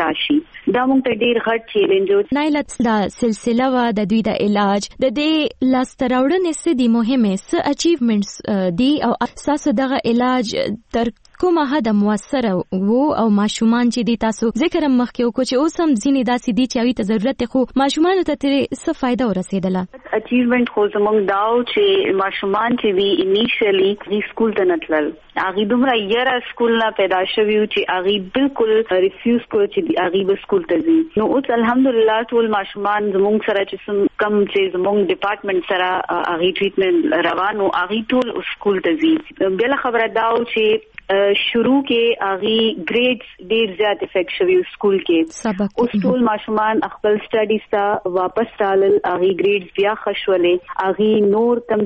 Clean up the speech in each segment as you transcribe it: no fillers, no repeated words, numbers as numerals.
راشي. دا موږ ته ډیر غټ چیلنج نایلت دا سلسله وا د دوی د علاج د دې لاستراوړنې سدي مهمه س اچیومنټس دی او اساس دغه علاج تر کومه حد موثر وو او ماشومان چې دي تاسو ذکر مخکې وکړو چې اوس هم ځینې داسې دي چې اوی ته ضرورت خو ماشومان ته څه فائدہ ورسېدله. اچیومنت خو زموږ داو چې ماشومان چې وی انیشلی سکول ته نتلل هغه دومره یره سکول نه پیدا شوی چې هغه بالکل ریفیوز کړ چې هغه به سکول ته ځي. نو اوس الحمدلله ټول ماشومان زموږ سره چې کم چې زموږ ډپارټمنټ سره هغه ټریټمنټ روانو هغه ټول سکول ته ځي. بل خبره داو چې شروع کې اغي گریډز ډیر زیات افیکټ شوی سکول کې اوس ټول ماشومان خپل سټډیز ته واپس رالل اغي گریډز بیا خښولې اغي نور کم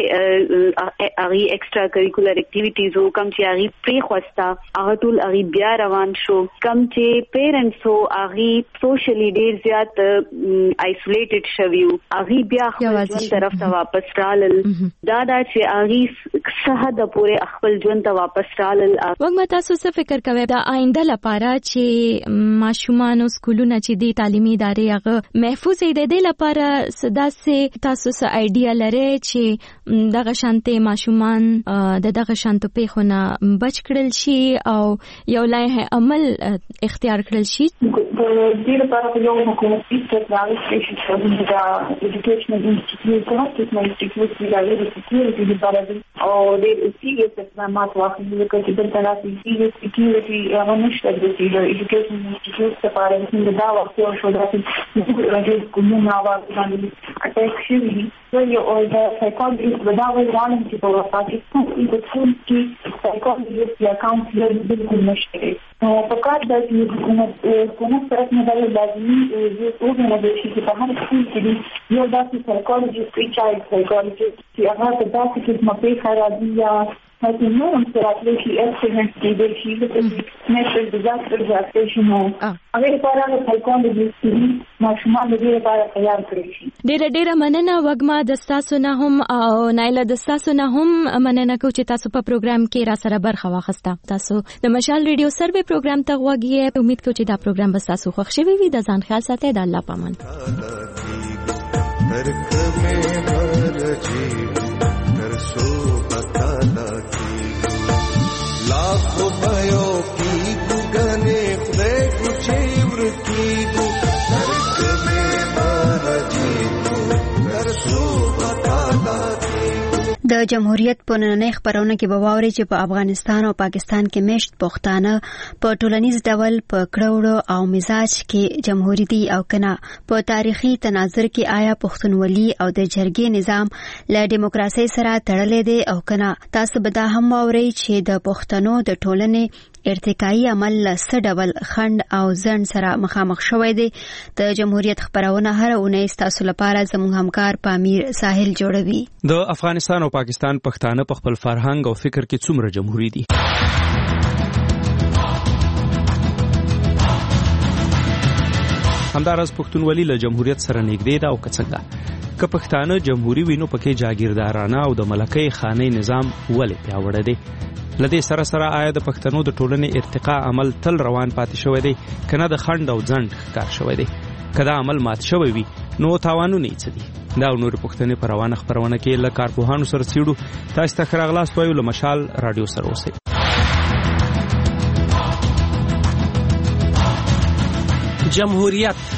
چې اغي ایکسترا کریکولر اکټیویټیز او کم چې اغي پری خوستا اغه ټول اغي بیا روان شو. کم چې پیرنټس او اغي سوشلی ډیر زیات آیسولیټډ شوی اغي بیا خپل طرف ته واپس رالل دا چې اغي صحت پورې خپل ژوند ته واپس رالل. وګما تاسو څه فکر کوئ د آینده لپاره چې ماشومان او سکولونه چې دي تعلیمي ادارې هغه محفوظ دي د لپاره سداسه تاسو څه ایډیا لرئ چې دغه شانته ماشومان دغه شانته په خونه بچ کړل شي او یو لایحه عمل اختیار کړل شي. د دې لپاره یو حکومتي تګلارې چې د ایجوکیشنل انسټیټیوټ چې د سکیورټي لپاره او د سیریس اقدامات واخلي چې د ترافیک سکیورټي غونښت د ایجوکیشن انسټیټیوټ لپاره د دا وخت او شو د کومه باندې اټیک شوی یو د سایکولوژیست د دا وایي چې په پاکستان کې د ټول کې سایکولوژیست یا کاونسلر بالکل نشته. په کار د حکومت طرف نه دا لازمي وګڼل شي چې په هر سکول کې یو داسې سایکولوژیست چایلډ سایکولوژیست چې هغه د داسې قسمه پیښه راځي یا هغه نو هم سره شي اکسیډنټ کېدل شي د نېشنل ډیزاستر ادابټیشن هغه لپاره سایکولوژیست ماشومان د دې لپاره تیار کړی شي. ډېر مننه وګما د تاسو نه هم او نایله د تاسو نه هم مننه کوم چې تاسو په پروګرام کې را سره برخه واخسته. تاسو د مشال ریډیو سروي پروګرام ته غوږی امید کوم چې دا پروګرام به تاسو خوښ شي وي. د ځان خیال ساتئ. د الله پامان. लाखों भयो की गुगने खुदे कुछे वृत्ति दो नरक में मर जीतो नरसो बताता د جمهوریت په نننۍ خبرونه کې به واوري چې په افغانستان او پاکستان کې مشت پښتانه په ټولنیز ډول په کړوړو او مزاج کې جمهوریت او کنا په تاریخي تناظر کې آیا پښتونولي او د جرګې نظام له دیموکراسي سره تړلې دي او کنا. تاسو به دا هم واوري چې د پښتنو د ټولنې ارتقایي عمل له ډول خند او ځن سره مخامخ شوی دی. د جمهوریت خبرونه هر اونۍ تاسو لپاره زموږ همکار پامیر ساحل جوړوي. د افغانستان او پاکستان پښتانه په خپل فرهنګ او فکر کې څومره جمهوریت دي؟ همدارس پښتونولي له جمهوریت سره نږدې ده او څنګه که پښتانه جمهوریت وینو پکې جاگیردارانه او د ملکۍ خانې نظام ولې پیاوړی دی؟ لدې سره سره آیا د پښتنو د ټولنې ارتقا عمل تل روان پاتې شوی دی کنه د خند او ځند ښکار شوی دی؟ کدا عمل مات شوی وي نو تاوانونه یې څه دي؟ دا نور پښتنې په روانه خبرونه کې له کارپوهانو سره څېړو. تاسو ته ښه راغلاست وایو. له مشال رادیو سره اوسئ. جمهوریت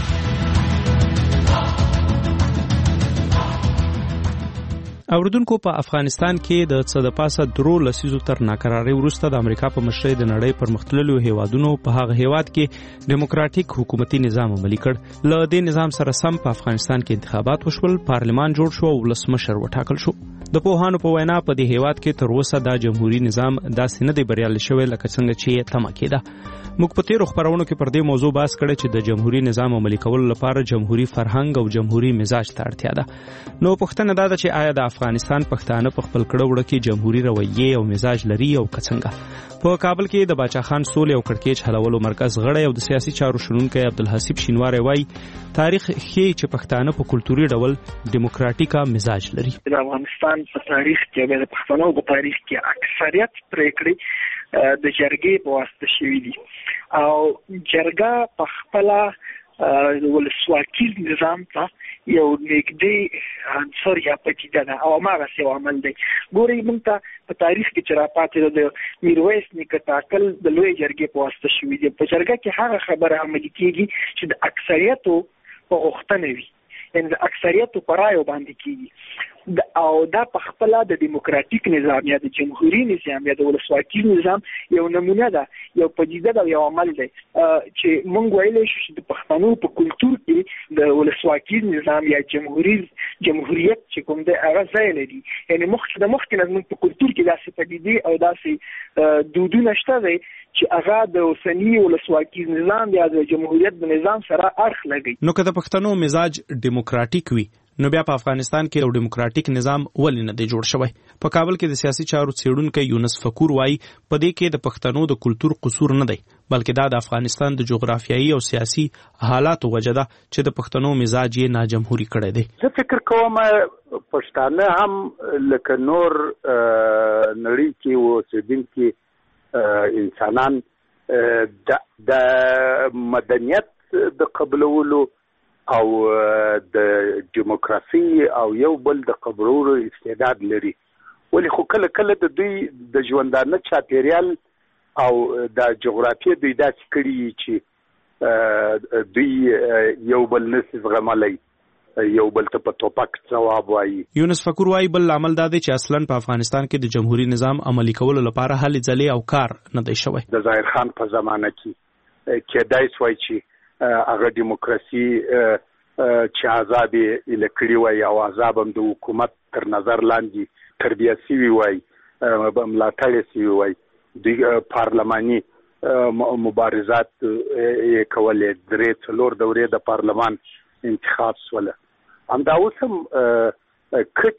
اوردونکو په افغانستان کې د څه د پاسه درو لسیزو تر ناکرارۍ وروسته د امریکا په مشرۍ د نړۍ پرمختللو هیوادونو په هغه هیواد کې دیموکراتیک حکومتي نظام عملي کړ. له دې نظام سره سم په افغانستان کې انتخابات وشول، پارلمان جوړ شو او ولسمشر وټاکل شو. د پوهانو په وینا په دې هیواد کې تر اوسه دا جمهوریت نظام داسې نه دی بریالي شوی لکه څنګه چې تمه کېده. موږ په تیرو خبرونو کې پر دې موضوع بحث کړی چې د جمهوریت نظام عملي کولو لپاره جمهوریت فرهنګ او جمهوریت مزاج ته اړتیا ده. نو پوښتنه دا ده چې آیا د افغانستان پښتانه په خپل کړه وړه کې جمهوریت رویه او مزاج لري او څنګه؟ په کابل کې د باچا خان سولې او کړکېچ حلولو مرکز غړی او د سیاسي چارو شنونکی عبدالحسیب شینواری وایي تاریخ ښیي چې پښتانه په کلتوري ډول دیموکراتیکه مزاج لري. د افغانستان په تاریخ کې د پښتنو په تاریخ کې اکثریت پریکړې د جرګې په واسطه شوی دي او جرګه په خپل ولسواکي نظام ته یو نږدې عنصر یا پدیده ده او هماغسې یو عمل دی. ګورئ موږ ته په تاریخ کې چې راپاتې ده د میرویس نیکه ټاکل د لویې جرګې په واسطه شوي دي. په جرګه کې هغه خبره عملي کېږي چې د اکثریتو په غوښتنه وي، یعنې د اکثریتو په رایو باندې کېږي او دا په خپل د دیموکراتیک نظام یا د جمهوریت نظام یا د ولسواکي نظام یو نمونه ده، یو پدیده ده، یو عمل دی چې موږ ویلی شو چې د پښتنو په کلتور کې د ولسواکي نظام یا جمهوریت چې کوم دی هغه ځای لري. یعنې مخکې نه زموږ په کلتور کې داسې پدیدې او داسې دودونه شته دی چې هغه د اوسني ولسواکي نظام یا د جمهوریت د نظام سره اړخ لګي. نو که د پښتنو مزاج دیموکراتیک وي نو بیا په افغانستان کې یو دیموکراتیک نظام ولې نه دی جوړ شوی؟ په کابل کې د سیاسي چارو څېړونکی یونس فکور وایي په دې کې د پښتنو د کلتور قصور نه دی، بلکې دا د افغانستان د جغرافیایي او سیاسي حالاتو وجه ده چې د پښتنو مزاج یې ناجمهوري کړی دی. زه فکر کوم پښتانه هم لکه نور نړۍ کې اوسېدونکي انسانان د مدنیت د قبلولو او د دیموکراسي او یو بل د قبرولو استعداد لري، ولی خو کله کله د دوی د ژوندانه چاپیریال او د جغرافیه دوی داسې کړي چې دوی یو بل نسي زغملی، یو بل ته په ټوپک ځواب وایي. یونس فکور وایي بل عمل دا دی چې اصلا په افغانستان کې د جمهوریت نظام عملي کولو لپاره هلې ځلې او کار نه دی شوی. د ظاهر خان په زمانه کې کېدای شوی چې هغه دیموکراسي چې عذاب یې لکړي وای او عذاب هم د حکومت تر نظر لاندې تربیه سوي وای، ملاتړ سوي وای، دوی پارلماني مبارزات یې کولې، 3-4 دورې د پارلمان انتخاب سوله. همدا اوس هم که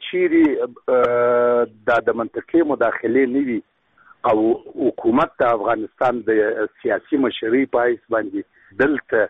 چیرې دا د منطقې مداخلې نه وي او حکومت د افغانستان د سیاسي مشرۍ په حیث باندې دلته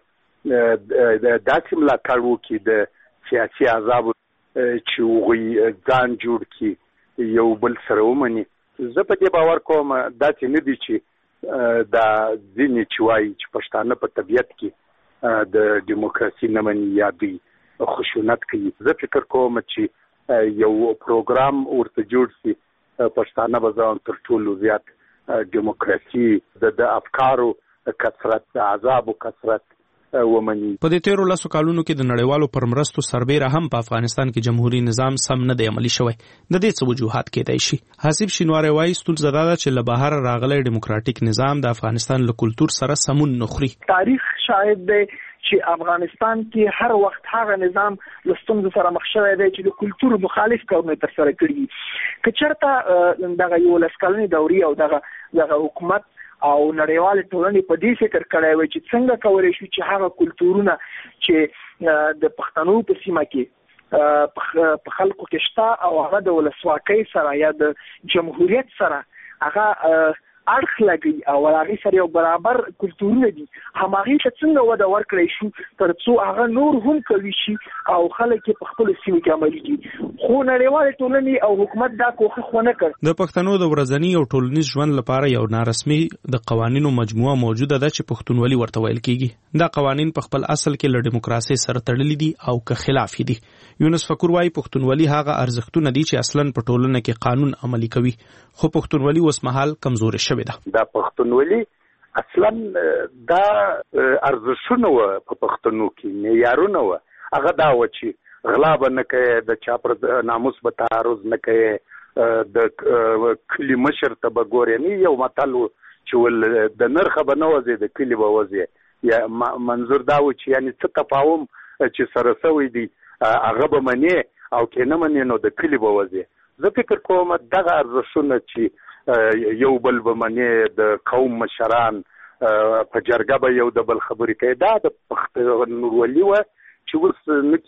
داسې ملاتړ وکړي د سیاسي عذابو چې هغوی ځان جوړ کړي، یو بل سره ومني، زه په دې باور کوم داسې نه دي چې دا ځینې چې وایي چې پښتانه په طبیعت کې د دیموکراسي نه مني یا دوی خشونت کوي. زه فکر کوم چې یو پروګرام ورته جوړ شي، پښتانه به ځان تر ټولو زیات دیموکراسي د افکارو کثرت، د عذابو کثرت ومني. په دې 13 کالونو کې د نړیوالو پر مرستو سربیره هم په افغانستان کې جمهوریت نظام سم نه دی عملي شوی. د دې څه وجوهات کېدای شي؟ حسیب شینواری وایي ستونزه دا ده چې له بهر راغلی دیموکراتیک نظام د افغانستان له کلتور سره سمون نه خوري. تاریخ شاهد دی چې افغانستان کې هر وخت هغه نظام له ستونزو سره مخ شوی دی چې د کلتور مخالف کارونه ترسره کړي. که چېرته دغه 11 کلنې دورې او دغه حکومت او نړیوال ټولنې په دې فکر کړی وي چې څنګه کولی شو چې هغه کلتورونه چې د پښتنو په سیمه کې په خلکو کې شته او هغه د ولسواکۍ سره یا د جمهوریت سره هغه اړخ لګي او هغه سره یو برابر کلتورونه دي، هماغه ته څنګه وده ورکړی شو تر څو هغه نور هم کوي شي او خلک په خپل سیمه کې عملي کړي. خو نړیوال ټولنې او حکومت دا کوښښ ونه کړ. د پښتنو د ورځنی او ټولنیز ژوند لپاره یو نارسمي د قوانینو مجموعه موجوده ده چې پښتونولي ورته ویل کیږي. دا قوانین په خپل اصل کې له دیموکراسي سره تړلي دي او که خلاف دي. یونس فکور وایي پښتونولي هغه ارزښتونه دي چې اصلا په ټولنه کې قانون عملي کوي، خو پښتونولي اوس مهال کمزوري شوې ده. دا پښتونولي اصلا دا ارزښتونه و په پښتنو کې، معیارونه و، هغه دا و چې غلا به نه کوي، د چا پر ناموس به تعرض نه کوي، د کلي مشر ته به ګورې نه. یو متل و چې د نرخه به نه وځي د کلي به وځي، یا منظور دا و چې یعنی څه تفاهم چې سره سوی دی هغه به منې او که نه منې نو د کلي به وځي. زه فکر کوم دغه ارزښتونه چې یو بل به منې، د قوم مشران په جرګه به یو د بل خبرې کوي، دا د پښتونولي وه چې اوس نه کې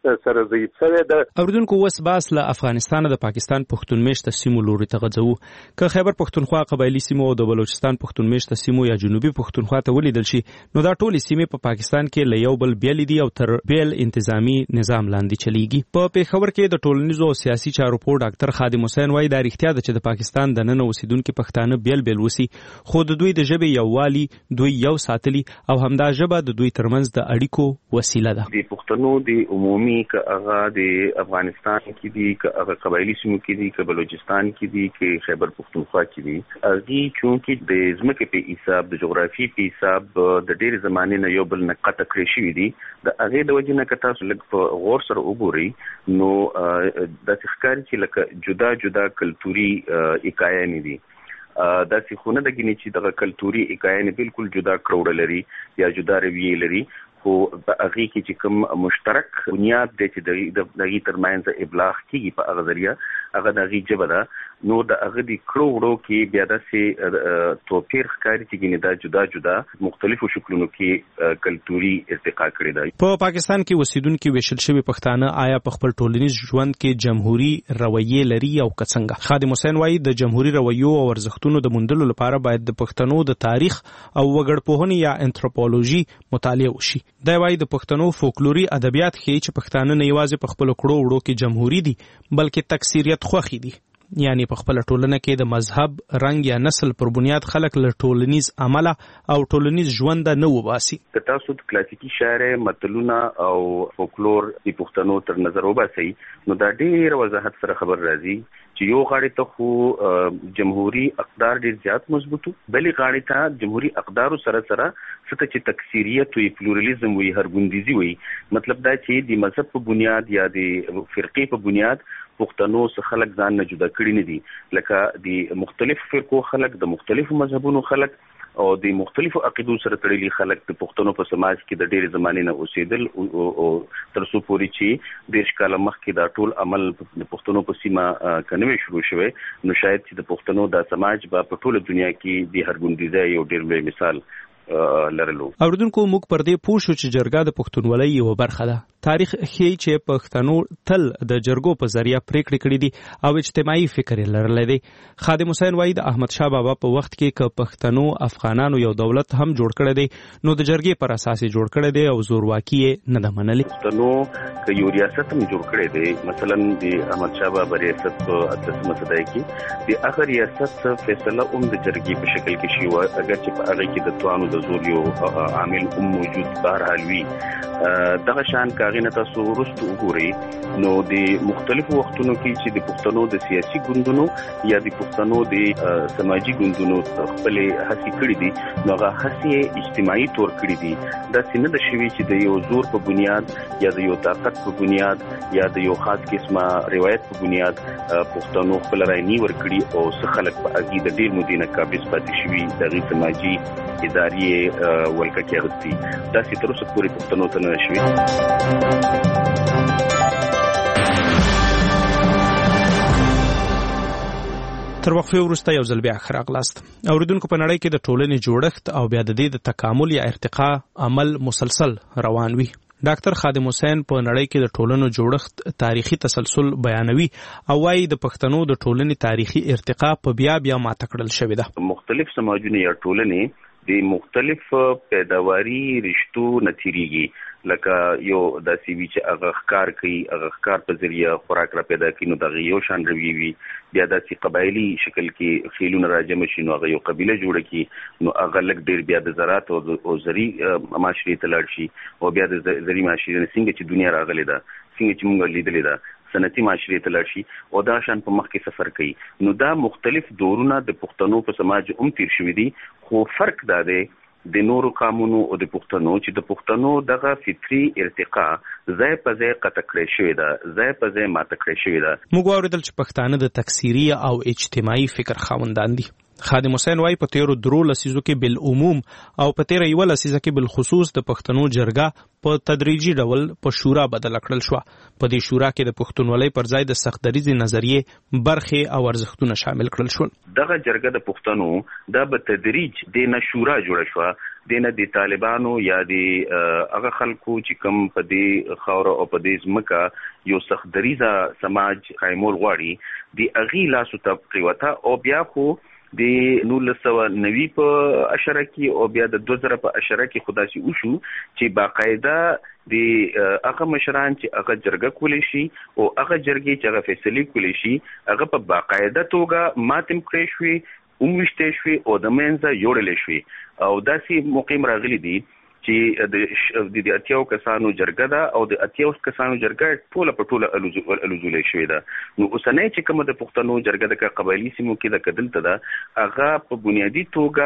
سره ضعیف شوی ده. اوریدونکو وس باس له افغانستان د پاکستان پښتون میشته سیمو لوري ته غځو که خیبر پښتونخوا قبایلی سیمو او د بلوچستان پښتون میشته سیمو یا جنوبي پښتونخوا ته ولیدل شي نو دا ټولې سیمې په پاکستان کې له یو بل بیل دي او تر بیل انتظامی نظام لاندې چلیږي. په پیښور کې د ټولنیزو او سیاسي چارو په ډاکټر خادم حسین وایي دا رښتیا ده چې د پاکستان د نن اوسیدونکو پښتانه بیل بیل وسی خو د دوی د ژبې یووالي دوی یو ساتلی او همدا ژبه د دوی ترمنځ د اړیکو وسیله ده. د پښتنو د عمومي که هغه د افغانستان کې دي که هغه قبایلی سیمو کې دي که بلوچستان کې دي که خیبر پښتونخوا کې دي هغه چونکې د ځمکې په حساب د جغرافي په حساب د ډېر زمانې نه یو بل نه قطع کړی شوي دي د هغې د وجې نه که تاسو لږ په غور سره وګورئ نو داسې ښکاري چې لکه جدا جدا کلتوري اکایانې دي داسې خو نه ده ګینې چې دغه کلتوري اکایانې بالکل جدا کړوړه لري یا جدا رویې لري خو په هغه کې چې کوم مشترک بنیاد دی چې د هغې ترمنځ ابلاغ کېږي په هغه ذریعه هغه د هغې ژبه ده نو د هغه د کړو وړو کې بیا داسې توپیر ښکاري چې ګینې دا جدا جدا مختلفو شکلونو کې کلتوري ارتقا کړې ده. په پاکستان کې اوسیدونکي ویشل شوي پښتانه آیا په خپل ټولنیز ژوند کې جمهوري رویې لري او که څنګه؟ خادم حسین وایي د جمهوري رویو او ارزښتونو د موندلو لپاره باید د پښتنو د تاریخ او وګړپوهنې یا انتروپولوژي مطالعه وشي. دا وایي د پښتنو فولکلوري ادبیات ښیي چې پښتانه نه یوازې په خپل کړو وړو کې جمهوري دي بلکې تکثیریت خوښي دي یعنی په خپل ټولنه کې د مذهب رنګ یا نسل پر بنیاد خلک له ټولنیز عمل او ټولنیز ژوند نه وباسي. که تاسو د کلاسیکي شاعر متلونه او فولکلور د پښتنو تر نظر وباسئ نو دا ډېر وضاحت سره خبر راځي چې یو غاړې ته خو جمهوري اقدار ډېر زیات مضبوطو بلې غاړې ته جمهوري اقدارو سره سره څه چې تکثیریت وي پلورلیزم وي هرګوندیزي وي مطلب دا چې د مذهب په بنیاد یا د فرقې په بنیاد پښتنو څخه خلک ځان نه جدا کړي نه دي لکه د مختلفو فرقو خلک د مختلفو مذهبونو خلک او د مختلفو عقیدو سره تړلي خلک د پښتنو په سماج کې د ډېرې زمانې نه اوسېدل او تر څو پورې چې 10 کاله مخکې دا ټول عمل د پښتنو په سیمه کنوي شروع شوی نو شاید چې د پښتنو د سماج په ټوله دنیا کې د هرګوندیزۍ یو ډېر لوی مثال لرلو. اوریدونکو موږ پر دې پوه شو چې جرګه د پښتونولۍ یوه برخه ده. تاریخ ښیي چې پښتنو تل د جرګو په ذریعه پریکړې کړې دي او اجتماعي فکر یې لرلی دی. خادم حسین وایي د احمد شاه بابا په وخت کې که پښتنو افغانانو یو دولت هم جوړ کړی دی نو د جرګې پر اساس یې جوړ کړی دی او زورواکي یې نه ده منلې. پښتنو که یو ریاست هم جوړ کړی دی مثلا د احمد شاه بابا ریاست په 18 صدۍ کې د هغه ریاست فیصله هم د جرګې په شکل کې شوې وه اگر چې په هغه کې د توانو د زور یو عامل هم موجود بهرحال وي. دغه شان کاغې نه تاسو وروسته وګورئ نو د مختلفو وختونو کې چې د پښتنو د سیاسي ګوندونو یا د پښتنو د سماجي ګوندونو خپلې هڅې کړې دي نو هغه هڅې اجتماعي تور کړې دي. داسې نه ده شوي چې د یو زور په بنیاد یا د یو طاقت په بنیاد یا د یو خاص قسمه روایت په بنیاد پښتنو خپل رای نه ورکړي او څه خلک په هغې د ډېر مودې نه قابض پاتې شوي د هغې سماجي ادارې ولکه کې اغوستي داسې تر اوسه پورې پښتنو ته نه شوي. تر وقفه وروسته یو ځل بیا ښه راغلاست. اوریدونکو په نړۍ کې د ټولنې جوړښت او بیا د دې د تکامل یا ارتقا عمل مسلسل روان وي. ډاکټر خادم حسین په نړۍ کې د ټولنو جوړښت تاریخي تسلسل بیانوي او وايي د پښتنو د ټولنې تاریخي ارتقا په بیا ماته کړل شوې ده. مختلف سماجونه یا ټولنې د مختلف پیداواري رشتو نتیریږي لکه یو داسې وي چې هغه ښکار کوي هغه ښکار په ذریعه خوراک را پیدا کوي نو دغه یو شان رویې وي. بیا داسې قبایلي شکل کې خیلونه راجمع شي نو هغه یو قبیله جوړه کړي نو هغه لږ ډېر بیا د زراعت او زرعي معاشرې ته لاړ شي او بیا د زرعي معاشرې نه څنګه چې دنیا راغلې ده څنګه چې موږ لیدلې ده صنعتي معاشرې ته لاړ شي او دا شان په مخ کې سفر کوي. نو دا مختلف دورونه د پښتنو په سماج هم تیر شوي دي خو فرق دا دی د نورو قامونو او د پښتنو چې د پښتنو دغه فطري ارتقا ځای په ځای قطع کړی شوې ده ځای په ځای ماته کړی شوې ده. موږ واورېدل چې پښتانه د تکثیري او اجتماعي فکر خاوندان دي. خادم حسین وای په تیرو درو لسیزو کې بالعموم او په تیر یو لسیزه کې بالخصوص د پښتنو جرګه په تدریجي ډول په شورا بدل کړل شو. په دې شورا کې د پښتونولۍ پر ځای د سختدریزي نظریې برخې او ارزښتونه شامل کړل شول. دغه جرګه د پښتنو د په تدریج د نه شورا جوړه شو، د نه د طالبانو یا د هغه خلکو چې کوم په دې خاور او په دې ځمکه یو سختدریزه سماج قائمول غواړي د اغي لاسو ته پریوته او بیا خو د 1990 په اشاره کې او بیا د 2000 په اشاره کې خداسي وشو چې باقاعده د هغه مشران چې هغه جرګه کولی شي او هغه جرګې چې هغه فیصله کولی شي هغه په باقاعده توګه ماتم کړی شوی ومشته شوی او د منځه جوړل شوی او داسې مقیم راغلي دي چې د اتیاو کسانو جرګه ده او د اتیاو کسانو جرګه ټوله په ټوله الوزولې شوې ده. نو اوسنۍ چې کومه د پښتنو جرګه د قبایلی سیمو کې د کدلته ده هغه په بنیادی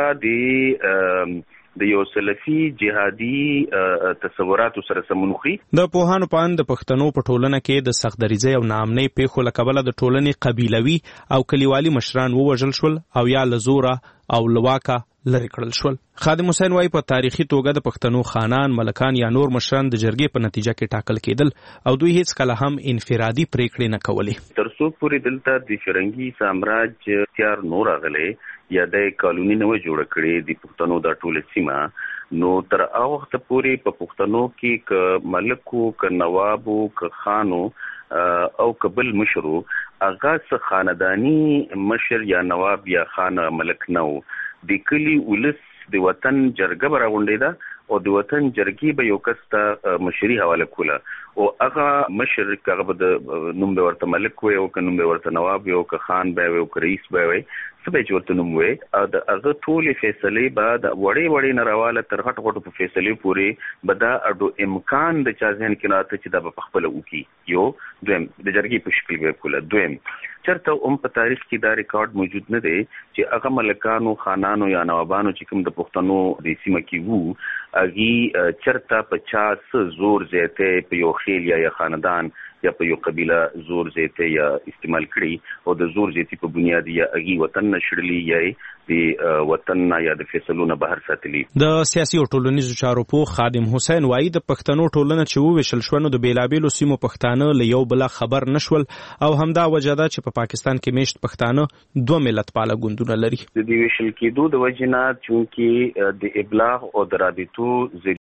توګه د یو سلفي جهادي تصوراتو سره سمونخي. د پوهانو په اند د پښتنو په ټولنه کې د سختدریزۍ او ناامنۍ پیښو له کبله د ټولنې قبیلوي او کلیوالي مشران ووژل شول او یا له زوره او لواکه لري کړل شول. خادم حسین وای په تاریخي توګه د پښتنو خانان، ملکان یا نور مشران د جرګې په نتیجه کې ټاکل کېدل او دوی هیڅ کله هم انفرادي پریکړې نه کولې. ترڅو پورې دلته د فرنګي سامراج تیار نور غلې یا د قانوني نو جوړ کړي د پښتنو د ټوله سیمه، نو تر هغه وخت پورې په پښتنو کې ک ملکو ک نوابو ک خانو او قبل مشرو هغه خاندانی مشر یا نواب یا خان ملک نو د کلی ولس د وطن جرګه براغونډې ده او د وطن جرګې به یو کس ته مشري حواله کوله او هغه مشر هغه به د نوم به ورته ملک وي او که نوم به ورته نواب وي او که خان به وي او که رئیس به وي څه به چې ورته نوم وي او د هغه ټولې فیصلې به د وړې نه راواله تر غټ غټو په فیصلې پورې به دا اډو امکان د چا ذهن کې راته چې دا به په خپله وکړي. یو دویم د جرګې په شکل به کوله. دویم چرته په تاریخ کې دا ریکارډ موجود نه دی چې هغه ملکانو خانانو یا نوابانو چې کوم د پښتنو د سیمه کې وو هغه چرته په چا زور زیاته په یو خیل یا خاندان یا په یو قبیله زور زیاته یا استعمال کړي او د زور زیاتی په بنیاد یا هغه وطن نشړلی یا د وطن یا د فیصلو نه بهر ساتلی. د سیاسي او ټولنیزو چارو په خادم حسین وای د پښتنو ټولنه چې وویشل شونه د بیلابیلو سیمو پښتانه له یو بل خبر نشول او همدا وجه ده چې په پاکستان کې میشت پښتانه دوه ملت پاله ګوندونه لري. د دې ویشل کېدو د وجنه چې د ابلاغ او د رابطو